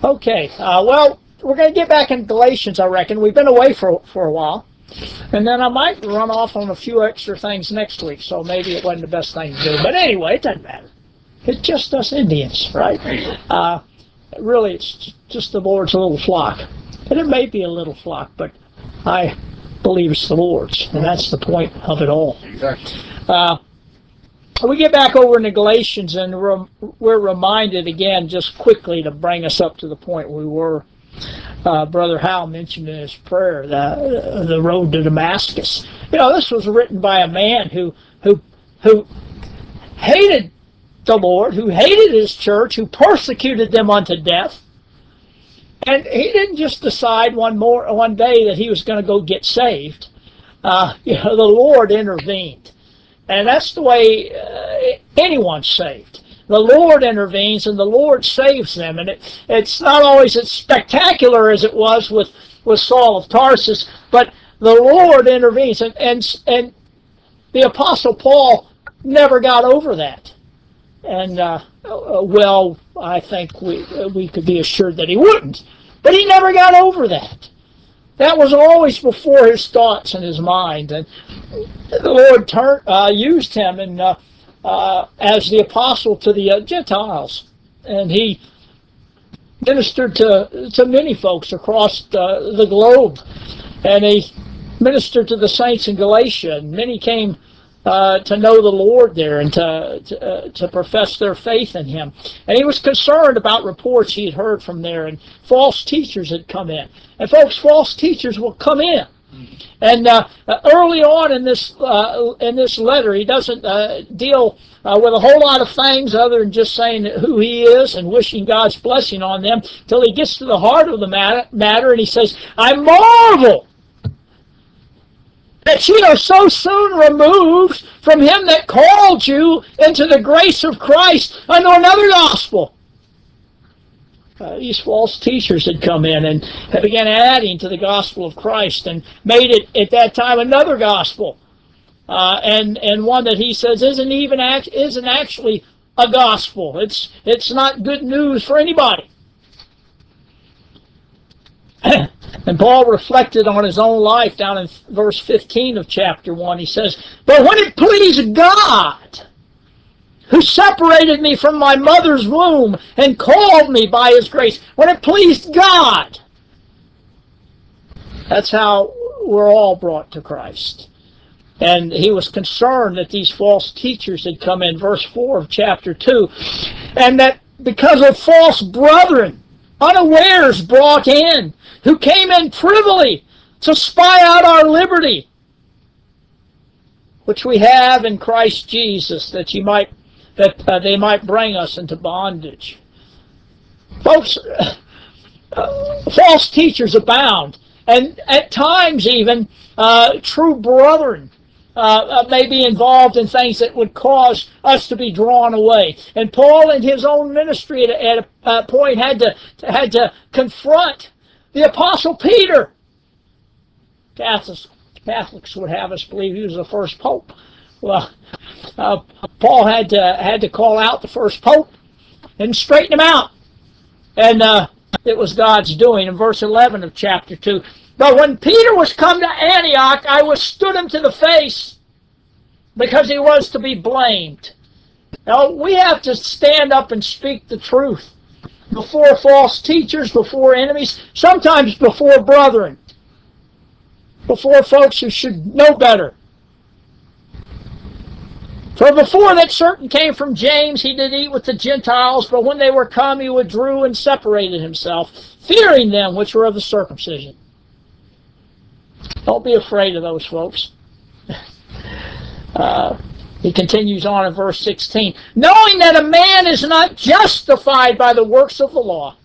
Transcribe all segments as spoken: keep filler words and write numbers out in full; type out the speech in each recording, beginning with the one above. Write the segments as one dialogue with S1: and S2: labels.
S1: Okay, uh, well, we're going to get back in Galatians, I reckon. We've been away for, for a while. And then I might run off on a few extra things next week, so maybe it wasn't the best thing to do. But anyway, it doesn't matter. It's just us Indians, right? Uh, really, it's just the Lord's little flock. And it may be a little flock, but I believe it's the Lord's, and that's the point of it all. Uh, we get back over into Galatians, and we're, we're reminded again, just quickly to bring us up to the point we were. Uh, Brother Howell mentioned in his prayer the the road to Damascus. You know, this was written by a man who who who hated the Lord, who hated his church, who persecuted them unto death. And he didn't just decide one more one day that he was going to go get saved. Uh, you know, the Lord intervened, and that's the way uh, anyone's saved. The Lord intervenes, and the Lord saves them. And it, it's not always as spectacular as it was with, with Saul of Tarsus, but the Lord intervenes. And, and, and the Apostle Paul never got over that. And, uh, well, I think we, we could be assured that he wouldn't. But he never got over that. That was always before his thoughts and his mind. And the Lord turn, uh, used him in... Uh, Uh, as the apostle to the uh, Gentiles, and he ministered to to many folks across the, the globe, and he ministered to the saints in Galatia, and many came uh, to know the Lord there and to to, uh, to profess their faith in Him. And he was concerned about reports he had heard from there, and false teachers had come in. And folks, false teachers will come in. And uh, early on in this uh, in this letter, he doesn't uh, deal uh, with a whole lot of things other than just saying who he is and wishing God's blessing on them, till he gets to the heart of the matter, matter and he says, I marvel that ye are so soon removed from him that called you into the grace of Christ unto another gospel. Uh, these false teachers had come in and had began adding to the gospel of Christ and made it at that time another gospel, uh, and and one that he says isn't even act, isn't actually a gospel. It's it's not good news for anybody. And Paul reflected on his own life down in verse fifteen of chapter one. He says, "But when it pleased God, who separated me from my mother's womb and called me by His grace," when it pleased God. That's how we're all brought to Christ. And he was concerned that these false teachers had come in, verse four of chapter two, and that because of false brethren, unawares brought in, who came in privily to spy out our liberty, which we have in Christ Jesus, that you might that uh, they might bring us into bondage. Folks, uh, false teachers abound, and at times even uh, true brethren uh, uh, may be involved in things that would cause us to be drawn away. And Paul, in his own ministry, at a, at a point had to had to confront the Apostle Peter. Catholics, Catholics would have us believe he was the first pope. Well, uh, Paul had to had to call out the first pope and straighten him out, and uh, it was God's doing. In verse eleven of chapter two, but when Peter was come to Antioch, I withstood him to the face, because he was to be blamed. Now we have to stand up and speak the truth before false teachers, before enemies, sometimes before brethren, before folks who should know better. For before that certain came from James, he did eat with the Gentiles, but when they were come, he withdrew and separated himself, fearing them which were of the circumcision. Don't be afraid of those folks. uh, he continues on in verse sixteen, knowing that a man is not justified by the works of the law.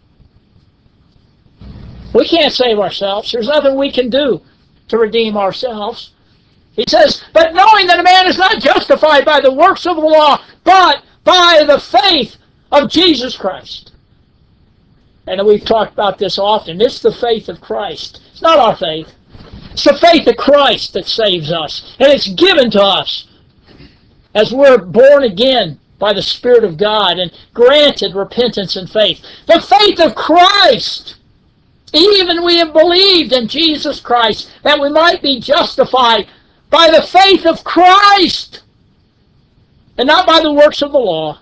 S1: We can't save ourselves. There's nothing we can do to redeem ourselves. He says, but knowing that a man is not justified by the works of the law, but by the faith of Jesus Christ. And we've talked about this often. It's the faith of Christ. It's not our faith. It's the faith of Christ that saves us. And it's given to us as we're born again by the Spirit of God and granted repentance and faith. The faith of Christ. Even we have believed in Jesus Christ that we might be justified by the faith of Christ and not by the works of the law.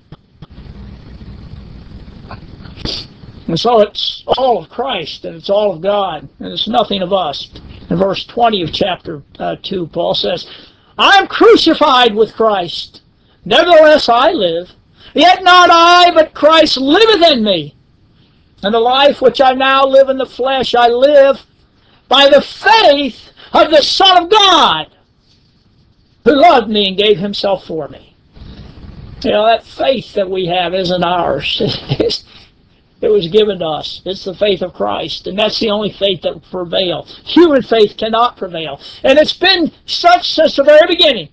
S1: And so it's all of Christ and it's all of God and it's nothing of us. In verse twenty of chapter uh, two, Paul says, I am crucified with Christ. Nevertheless I live. Yet not I, but Christ liveth in me. And the life which I now live in the flesh, I live by the faith of the Son of God, who loved me and gave himself for me. You know, that faith that we have isn't ours. It was given to us. It's the faith of Christ, and that's the only faith that will prevail. Human faith cannot prevail. And it's been such since the very beginning.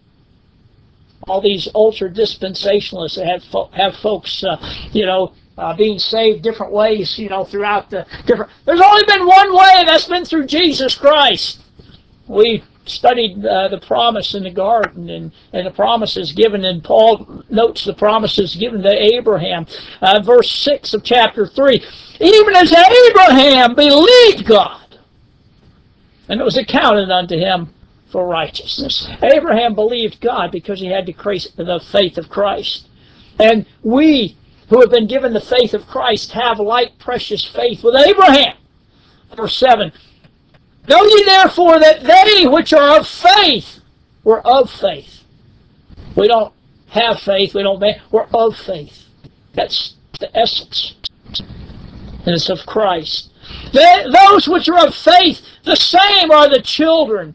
S1: All these ultra-dispensationalists that have, fo have folks, uh, you know, Uh, being saved different ways, you know, throughout the different... There's only been one way, and that's been through Jesus Christ. We studied uh, the promise in the garden, and, and the promises given, and Paul notes the promises given to Abraham. Uh, verse six of chapter three, even as Abraham believed God, and it was accounted unto him for righteousness. Abraham believed God because he had the faith of Christ. And we who have been given the faith of Christ have like precious faith with Abraham. Verse seven, know ye therefore that they which are of faith were of faith. We don't have faith, we don't make, we're of faith. That's the essence. And it's of Christ. They, those which are of faith, the same are the children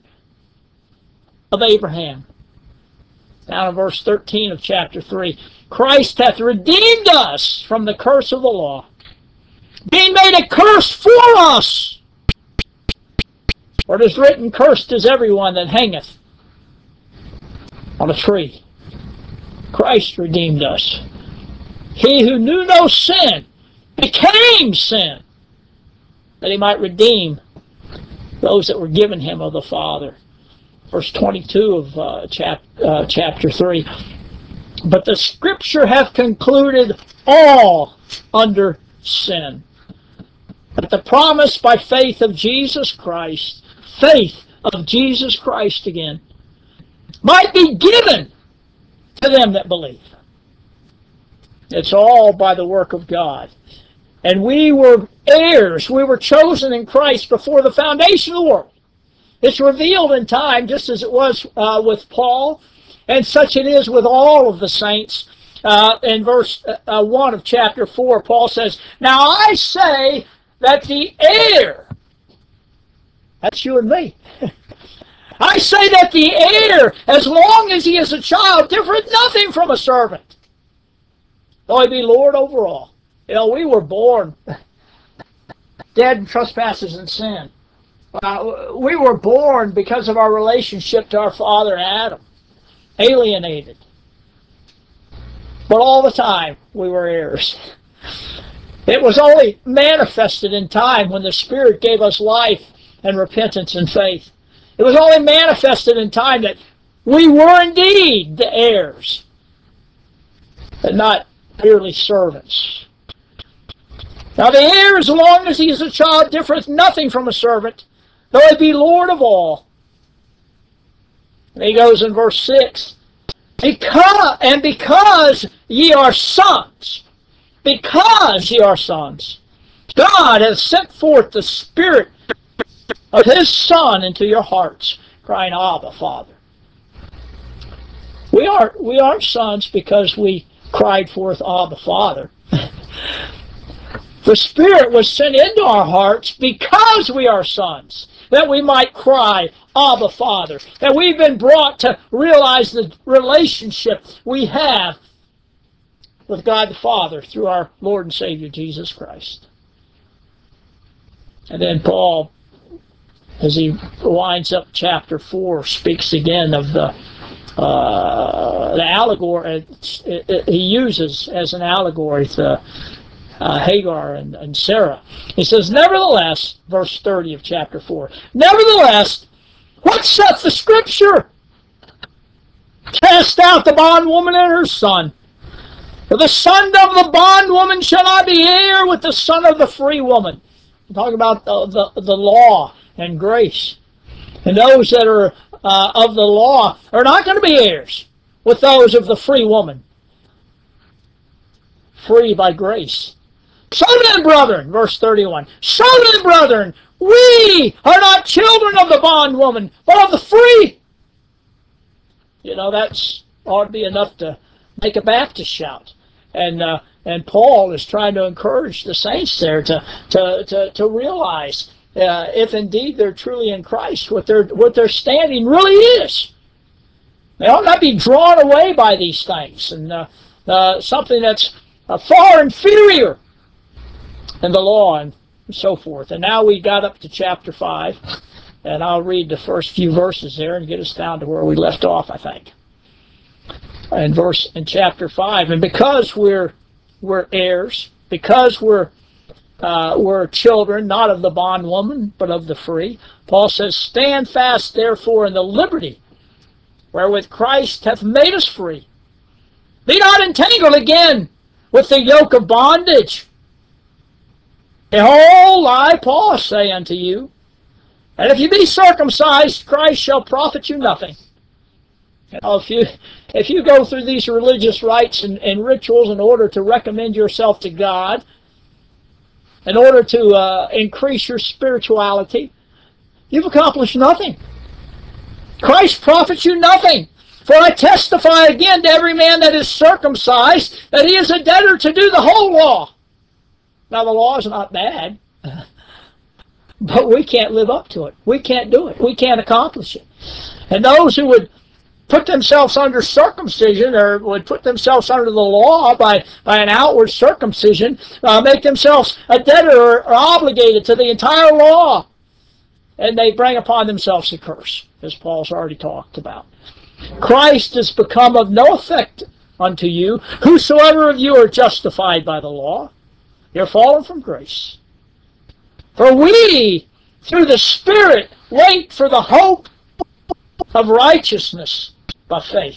S1: of Abraham. Down in verse thirteen of chapter three, Christ hath redeemed us from the curse of the law, being made a curse for us. For it is written, cursed is everyone that hangeth on a tree. Christ redeemed us. He who knew no sin became sin, that he might redeem those that were given him of the Father. Verse twenty-two of uh, chap, uh, chapter three. But the Scripture hath concluded all under sin. But the promise by faith of Jesus Christ, faith of Jesus Christ again, might be given to them that believe. It's all by the work of God. And we were heirs. We were chosen in Christ before the foundation of the world. It's revealed in time, just as it was uh, with Paul, and such it is with all of the saints. Uh, in verse uh, one of chapter four, Paul says, now I say that the heir, that's you and me, I say that the heir, as long as he is a child, differeth nothing from a servant, though he be Lord over all. You know, we were born dead in trespasses and sin. Uh, we were born because of our relationship to our father Adam, alienated. But all the time, we were heirs. It was only manifested in time when the Spirit gave us life and repentance and faith. It was only manifested in time that we were indeed the heirs, but not merely servants. Now the heir, as long as he is a child, differeth nothing from a servant, though he be Lord of all. And he goes in verse six, because, and because ye are sons, because ye are sons, God hath sent forth the Spirit of his Son into your hearts, crying, Abba, Father. We aren't, we aren't sons because we cried forth, Abba, Father. The Spirit was sent into our hearts because we are sons, that we might cry, Abba, Father, that we've been brought to realize the relationship we have with God the Father through our Lord and Savior Jesus Christ. And then Paul, as he winds up chapter four, speaks again of the uh, the allegory. It, it, he uses as an allegory the uh, Hagar and, and Sarah. He says, nevertheless, verse thirty of chapter four, nevertheless, what saith the Scripture? Cast out the bondwoman and her son. For the son of the bondwoman shall not be heir with the son of the free woman. We're talking about the, the, the law and grace. And those that are uh, of the law are not going to be heirs with those of the free woman. Free by grace. So then, brethren, verse thirty-one, so then, brethren, we are not children of the bondwoman, but of the free. You know, that's ought to be enough to make a Baptist shout. And uh, and Paul is trying to encourage the saints there to to to, to realize uh, if indeed they're truly in Christ, what their what their standing really is. They ought not be drawn away by these things and uh, uh, something that's uh, far inferior in the law and so forth. And now we got up to chapter five, and I'll read the first few verses there and get us down to where we left off, I think. In verse in chapter five, and because we're we're heirs, because we're uh, we're children, not of the bondwoman, but of the free, Paul says, stand fast, therefore, in the liberty wherewith Christ hath made us free. Be not entangled again with the yoke of bondage. Behold, I, Paul, say unto you, that if you be circumcised, Christ shall profit you nothing. You know, if you if you go through these religious rites and, and rituals in order to recommend yourself to God, in order to uh, increase your spirituality, you've accomplished nothing. Christ profits you nothing. For I testify again to every man that is circumcised that he is a debtor to do the whole law. Now the law is not bad, but we can't live up to it. We can't do it. We can't accomplish it. And those who would put themselves under circumcision or would put themselves under the law by, by an outward circumcision, uh, make themselves a debtor or, or obligated to the entire law. And they bring upon themselves a curse, as Paul's already talked about. Christ is become of no effect unto you, whosoever of you are justified by the law. You're fallen from grace. For we, through the Spirit, wait for the hope of righteousness by faith.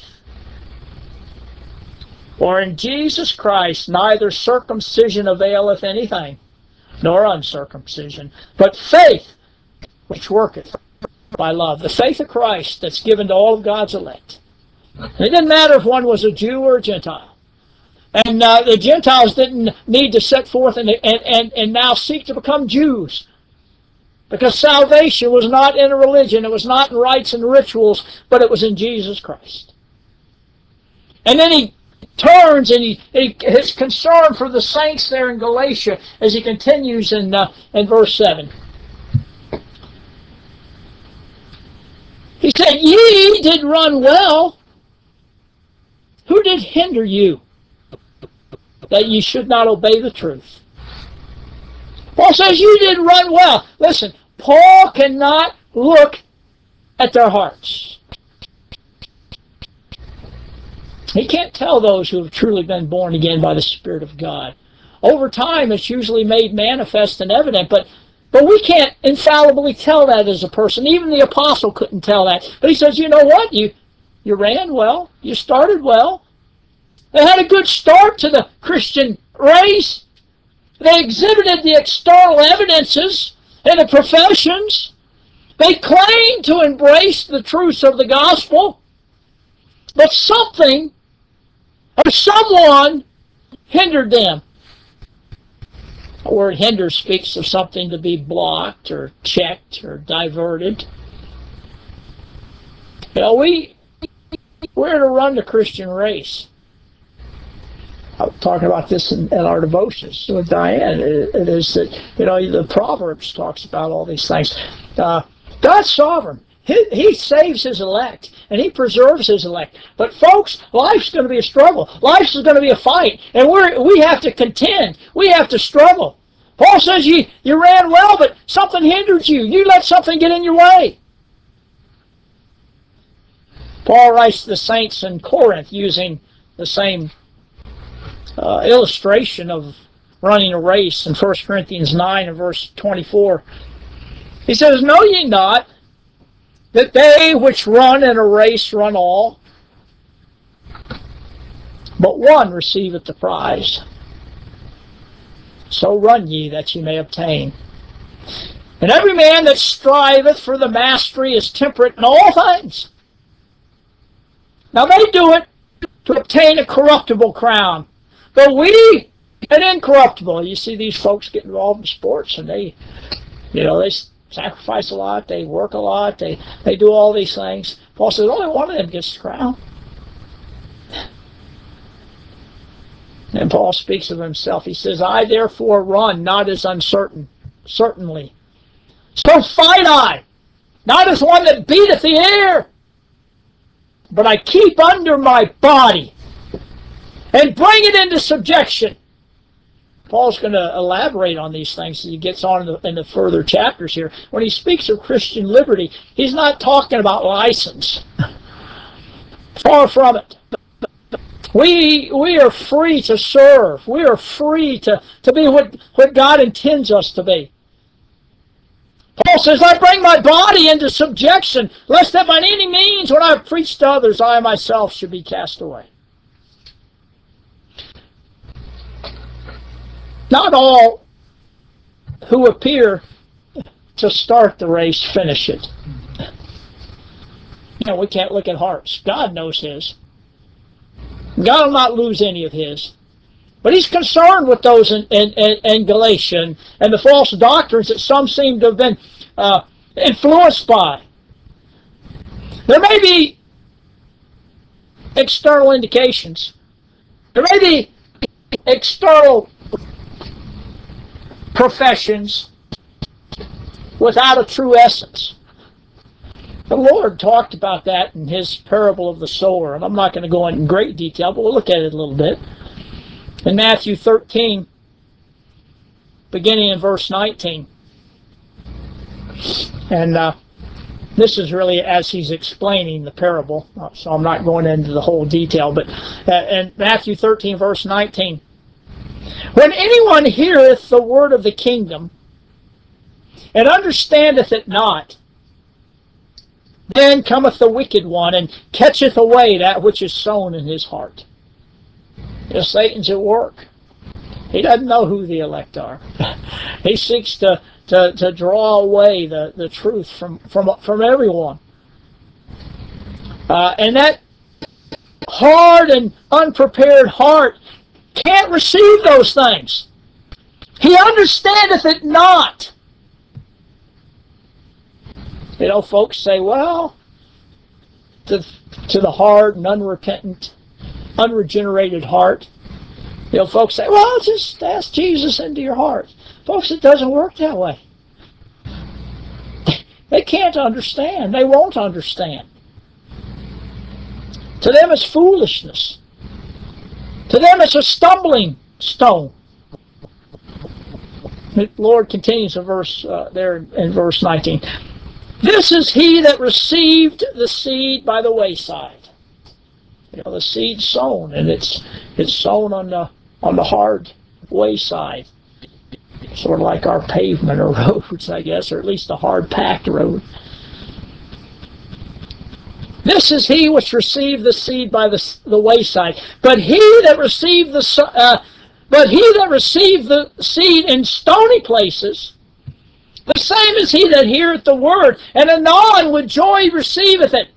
S1: For in Jesus Christ neither circumcision availeth anything, nor uncircumcision, but faith which worketh by love. The faith of Christ that's given to all of God's elect. It didn't matter if one was a Jew or a Gentile. And uh, the Gentiles didn't need to set forth and, and, and, and now seek to become Jews. Because salvation was not in a religion, it was not in rites and rituals, but it was in Jesus Christ. And then he turns and he, he his concern for the saints there in Galatia as he continues in, uh, in verse seven. He said, ye did run well. Who did hinder you that ye should not obey the truth? Paul says you did run well. Listen, Paul cannot look at their hearts. He can't tell those who have truly been born again by the Spirit of God. Over time, it's usually made manifest and evident, but But we can't infallibly tell that as a person. Even the apostle couldn't tell that. But he says, you know what? You, you ran well. You started well. They had a good start to the Christian race. They exhibited the external evidences and the professions. They claimed to embrace the truths of the gospel. But something or someone hindered them. The word hinder speaks of something to be blocked or checked or diverted. You know, we, we're to run the Christian race. I'm talking about this in, in our devotions with Diane. It, it is that, you know, the Proverbs talks about all these things. Uh, God's sovereign. He, he saves his elect, and he preserves his elect. But folks, life's going to be a struggle. Life's going to be a fight, and we're, we have to contend. We have to struggle. Paul says you, you ran well, but something hindered you. You let something get in your way. Paul writes to the saints in Corinth using the same uh, illustration of running a race in First Corinthians nine and verse twenty-four. He says, know ye not that they which run in a race run all, but one receiveth the prize. So run ye that ye may obtain. And every man that striveth for the mastery is temperate in all things. Now they do it to obtain a corruptible crown, but we an incorruptible. You see these folks get involved in sports, and they, you know, they sacrifice a lot, they work a lot, they, they do all these things. Paul says only one of them gets the crown. And Paul speaks of himself. He says, I therefore run, not as uncertain, certainly. So fight I, not as one that beateth the air, but I keep under my body and bring it into subjection. Paul's going to elaborate on these things as he gets on in the, in the further chapters here. When he speaks of Christian liberty, he's not talking about license. Far from it. We, we are free to serve. We are free to, to be what, what God intends us to be. Paul says, I bring my body into subjection, lest that by any means, when I preach to others, I myself should be cast away. Not all who appear to start the race finish it. You know, we can't look at hearts. God knows his. God will not lose any of his. But he's concerned with those in, in, in, in Galatia and, and the false doctrines that some seem to have been uh, influenced by. There may be external indications. There may be external professions without a true essence. The Lord talked about that in his parable of the sower, and I'm not going to go into great detail, but we'll look at it a little bit. In Matthew thirteen, beginning in verse nineteen. And uh, this is really as he's explaining the parable, so I'm not going into the whole detail, but uh, in Matthew thirteen, verse nineteen, when anyone heareth the word of the kingdom, and understandeth it not, then cometh the wicked one, and catcheth away that which is sown in his heart. You know, Satan's at work. He doesn't know who the elect are. He seeks to, to, to draw away the, the truth from, from, from everyone. Uh, and that hard and unprepared heart can't receive those things. He understandeth it not. You know, folks say, well, to, to the hard and unrepentant, unregenerated heart, you know, folks say, well, just ask Jesus into your heart. Folks, it doesn't work that way. They can't understand. They won't understand. To them it's foolishness. To them it's a stumbling stone. The Lord continues in verse uh, there in verse nineteen. This is he that received the seed by the wayside. You know, the seed sown, and it's it's sown on the on the hard wayside, sort of like our pavement or roads, I guess, or at least a hard packed road. This is he which received the seed by the, the wayside. But he that received the uh, but he that received the seed in stony places, the same is he that heareth the word, and anon with joy receiveth it.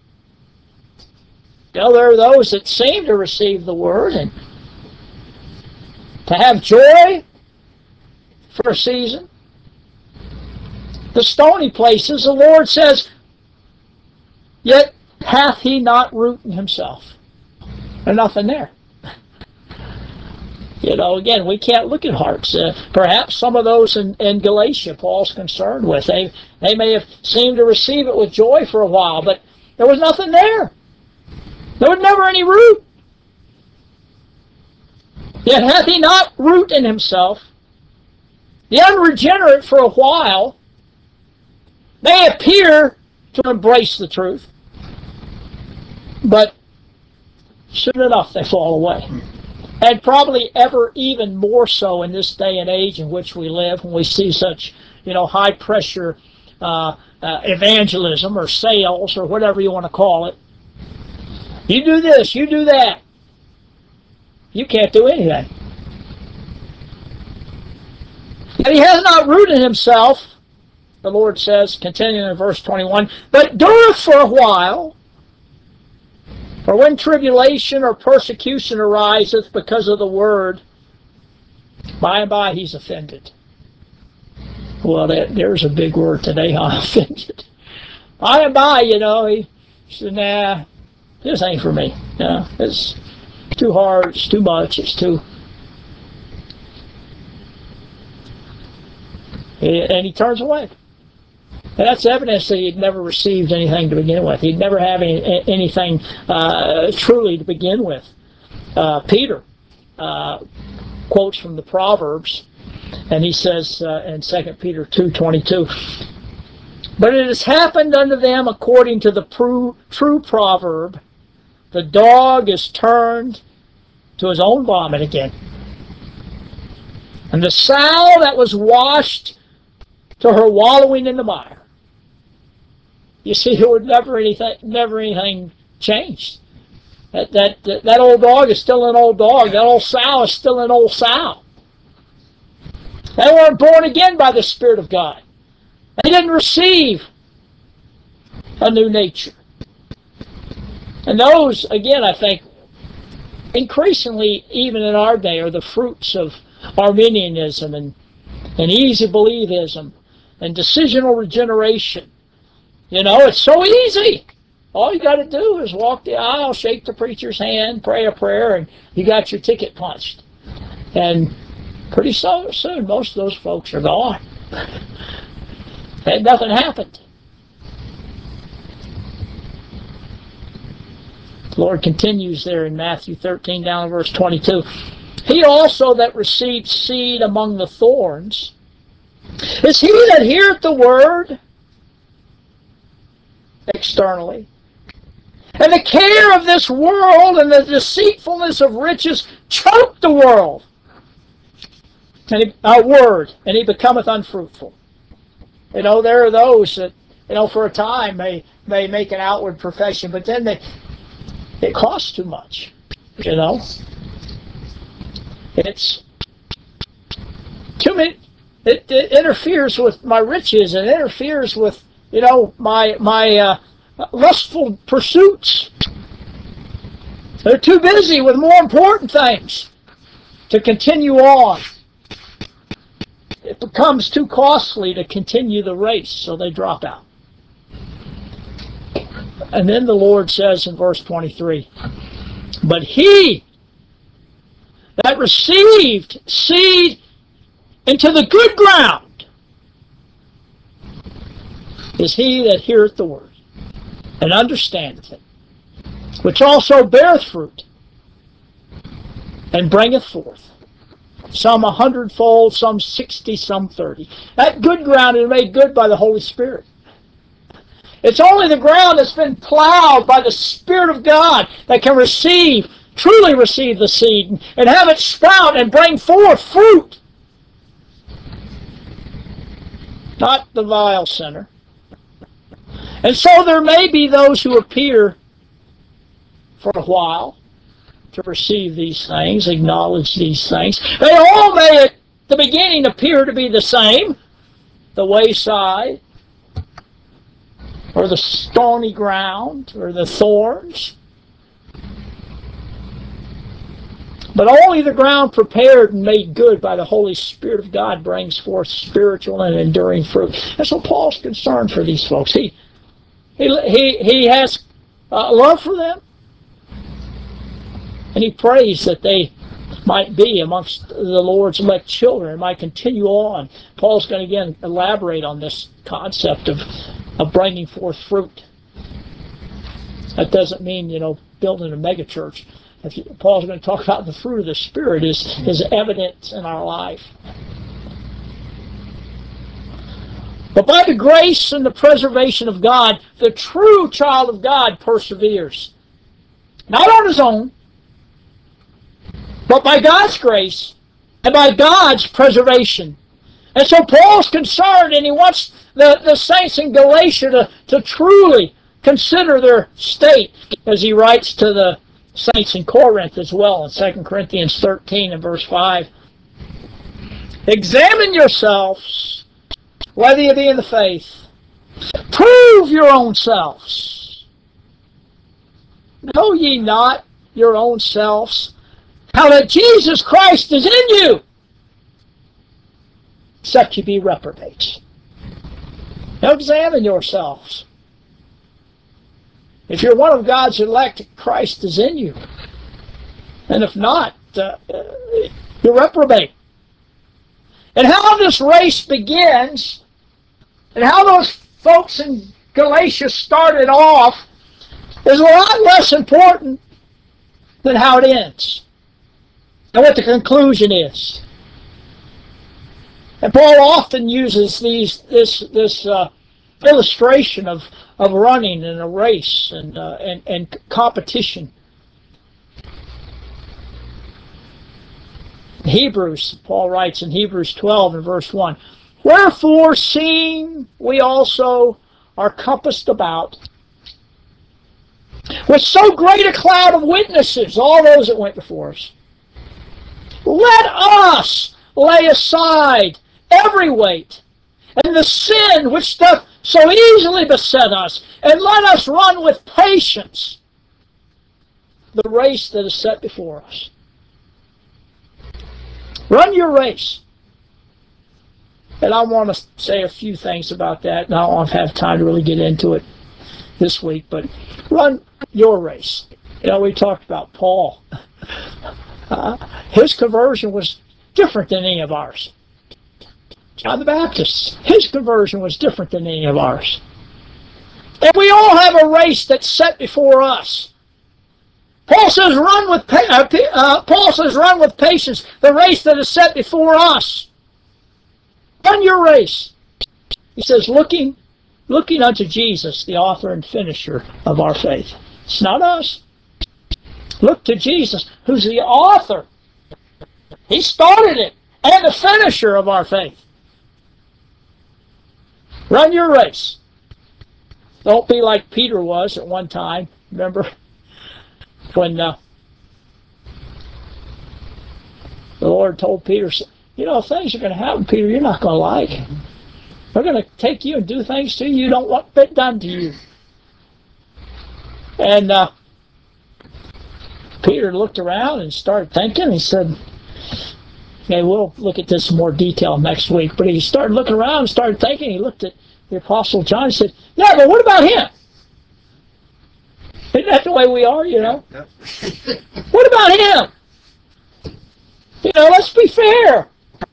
S1: You know, there are those that seem to receive the word and to have joy for a season. The stony places, the Lord says, yet hath he not root in himself. There's nothing there. You know, again, we can't look at hearts. Uh, perhaps some of those in, in Galatia Paul's concerned with. They, they may have seemed to receive it with joy for a while, but there was nothing there. There was never any root. Yet hath he not root in himself. The unregenerate for a while, they appear to embrace the truth, but soon enough they fall away. And probably ever even more so in this day and age in which we live, when we see such, you know, high pressure uh, uh, evangelism or sales or whatever you want to call it. You do this, you do that. you can't do anything. And he has not rooted himself, the Lord says, continuing in verse twenty-one, but dureth for a while. For when tribulation or persecution ariseth because of the word, by and by he's offended. Well, that, there's a big word today, huh? Offended. By and by, you know, he said, nah, this ain't for me. No, it's too hard, it's too much, it's too... And he turns away. And that's evidence that he'd never received anything to begin with. He'd never had any, anything uh, truly to begin with. Uh, Peter uh, quotes from the Proverbs, and he says uh, in Second Peter two twenty-two, but it has happened unto them according to the true, true proverb, the dog is turned to his own vomit again, and the sow that was washed to her wallowing in the mire. You see, there was never anything, never anything changed. That, that, that, that old dog is still an old dog. That old sow is still an old sow. They weren't born again by the Spirit of God. They didn't receive a new nature. And those, again, I think, increasingly, even in our day, are the fruits of Arminianism and, and easy believism and decisional regeneration. You know, it's so easy. All you got to do is walk the aisle, shake the preacher's hand, pray a prayer, and you got your ticket punched. And pretty so, soon, most of those folks are gone. And nothing happened. The Lord continues there in Matthew thirteen, down to verse twenty-two. He also that received seed among the thorns is he that heareth the word externally, and the care of this world and the deceitfulness of riches choke the world, and he, our word, and he becometh unfruitful. You know, there are those that, you know, for a time may may make an outward profession, but then they it costs too much. You know, it's too many. It, it interferes with my riches and interferes with, you know, my my uh, lustful pursuits. They're too busy with more important things to continue on. It becomes too costly to continue the race, so they drop out. And then the Lord says in verse twenty-three, but he that received seed into the good ground is he that heareth the word and understandeth it, which also beareth fruit and bringeth forth, some a hundredfold, some sixty, some thirty. That good ground is made good by the Holy Spirit. It's only the ground that's been plowed by the Spirit of God that can receive, truly receive the seed and have it sprout and bring forth fruit. Not the vile sinner. And so there may be those who appear for a while to receive these things, acknowledge these things. They all may at the beginning appear to be the same, the wayside, or the stony ground, or the thorns. But only the ground prepared and made good by the Holy Spirit of God brings forth spiritual and enduring fruit. And so Paul's concerned for these folks. He he he, he has uh, love for them, and he prays that they might be amongst the Lord's elect children and might continue on. Paul's going to again elaborate on this concept of of bringing forth fruit. That doesn't mean, you know, building a mega church. If you, Paul's going to talk about the fruit of the Spirit is, is evidence in our life. But by the grace and the preservation of God, the true child of God perseveres. Not on his own, but by God's grace and by God's preservation. And so Paul's concerned, and he wants the, the saints in Galatia to, to truly consider their state as he writes to the saints in Corinth as well in Second Corinthians thirteen and verse five. Examine yourselves whether you be in the faith. Prove your own selves. Know ye not your own selves how that Jesus Christ is in you, except ye be reprobates. Now examine yourselves. If you're one of God's elect, Christ is in you. And if not, uh, you're reprobate. And how this race begins, and how those folks in Galatia started off, is a lot less important than how it ends and what the conclusion is. And Paul often uses these this this uh, illustration of, of running in a race and, uh, and and competition. Hebrews, Paul writes in Hebrews twelve and verse one, wherefore, seeing we also are compassed about with so great a cloud of witnesses, all those that went before us, let us lay aside every weight and the sin which doth so easily beset us, and let us run with patience the race that is set before us. Run your race. And I want to say a few things about that, and I don't have time to really get into it this week, but run your race. You know, we talked about Paul. Uh, his conversion was different than any of ours. John the Baptist, his conversion was different than any of ours. And we all have a race that's set before us. Paul says, "Run with pa- uh, uh, Paul says, run with patience the race that is set before us." Run your race. He says, looking, looking unto Jesus, the author and finisher of our faith. It's not us. Look to Jesus, who's the author. He started it, and the finisher of our faith. Run your race. Don't be like Peter was at one time. Remember when uh, the Lord told Peter, you know, things are going to happen, Peter, you're not going to like. They're going to take you and do things to you you don't want it done to you. And uh, Peter looked around and started thinking. He said, okay, we'll look at this in more detail next week. But he started looking around and started thinking. He looked at the Apostle John and said, yeah, but what about him? Isn't that the way we are, you know? Yeah, yeah. What about him? You know, let's be fair.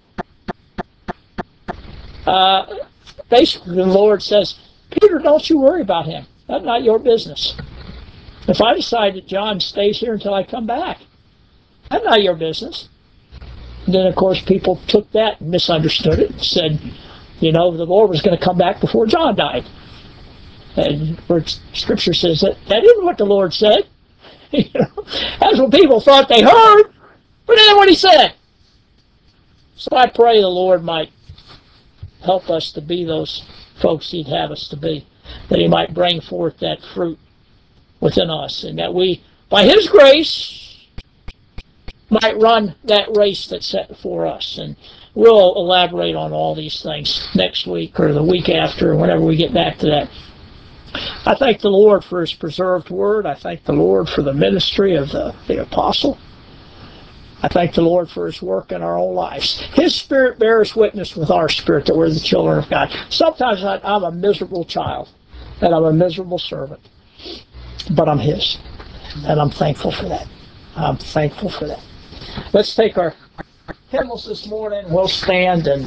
S1: Uh, basically, the Lord says, Peter, don't you worry about him. That's not your business. If I decide that John stays here until I come back, that's not your business. And then, of course, people took that and misunderstood it and said, you know, the Lord was going to come back before John died. And where Scripture says that that isn't what the Lord said. You know, that's what people thought they heard, but that isn't what he said. So I pray the Lord might help us to be those folks he'd have us to be, that he might bring forth that fruit within us, and that we, by his grace, might run that race that's set before us. And we'll elaborate on all these things next week or the week after, whenever we get back to that. I thank the Lord for his preserved word. I thank the Lord for the ministry of the, the apostle. I thank the Lord for his work in our own lives. His Spirit bears witness with our spirit that we're the children of God. Sometimes I, I'm a miserable child, and I'm a miserable servant, but I'm his, and I'm thankful for that. I'm thankful for that. Let's take our hymnals this morning. We'll stand and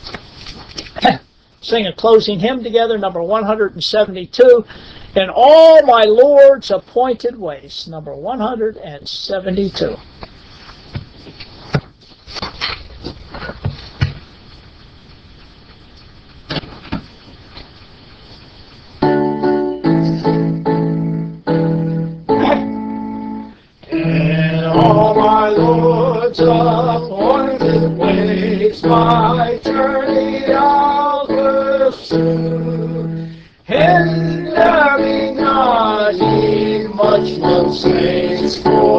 S1: sing a closing hymn together, number one hundred seventy-two, In All My Lord's Appointed Ways, number one hundred seventy-two. In all my Lord's appointed ways, my journey I'll pursue, hindering not ye much love's saints for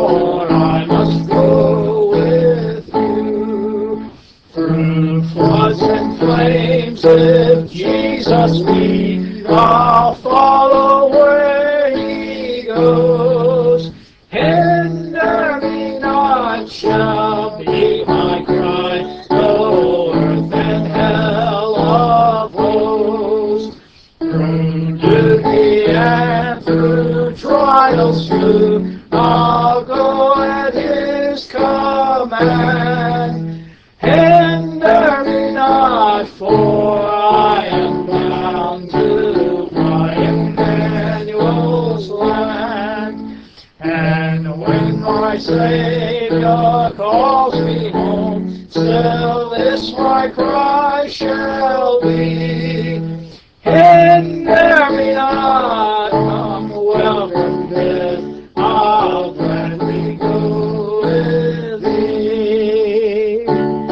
S1: flames if Jesus be, I'll follow where he goes. Hinder me not shall be my cry, though earth and hell oppose. Through duty and through trials too, I'll go at his command. Hinder me not, for I am bound to my Emmanuel's land. And when my Savior calls me home, still this my cry shall be. Hinder me not, I'm welcome death, I'll gladly go with thee.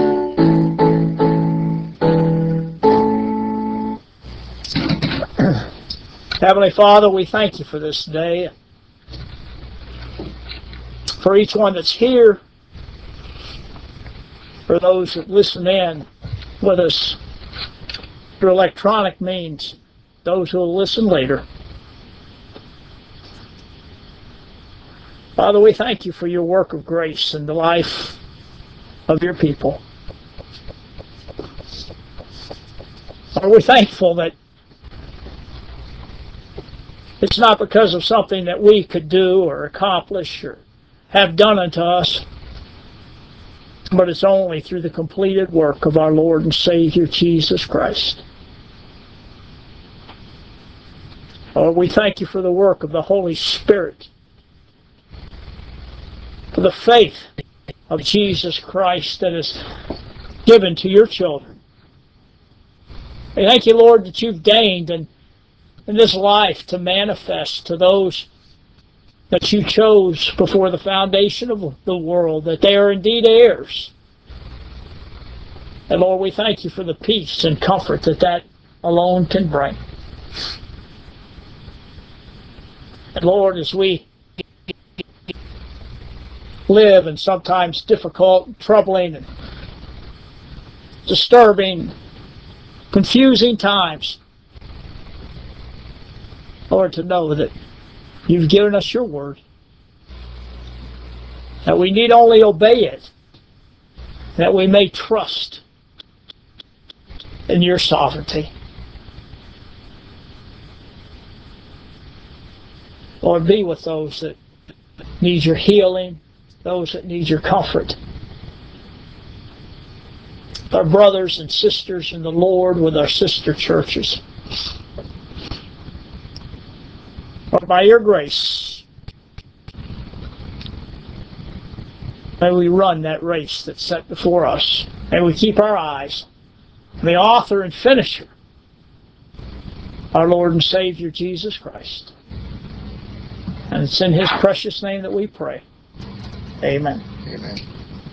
S1: Heavenly Father, we thank you for this day, for each one that's here, for those that listen in with us through electronic means, those who will listen later. Father, we thank you for your work of grace in the life of your people. Father, we're thankful that it's not because of something that we could do or accomplish or have done unto us, but it's only through the completed work of our Lord and Savior, Jesus Christ. Lord, we thank you for the work of the Holy Spirit, for the faith of Jesus Christ that is given to your children. We thank you, Lord, that you've deigned in, in this life to manifest to those that you chose before the foundation of the world, that they are indeed heirs. And Lord, we thank you for the peace and comfort that that alone can bring. And Lord, as we live in sometimes difficult, troubling, and disturbing, confusing times, Lord, to know that you've given us your word, that we need only obey it, that we may trust in your sovereignty. Lord, be with those that need your healing, those that need your comfort. Our brothers and sisters in the Lord with our sister churches. Lord, by your grace, may we run that race that's set before us. May we keep our eyes on the author and finisher, our Lord and Savior, Jesus Christ. And it's in his precious name that we pray. Amen.
S2: Amen.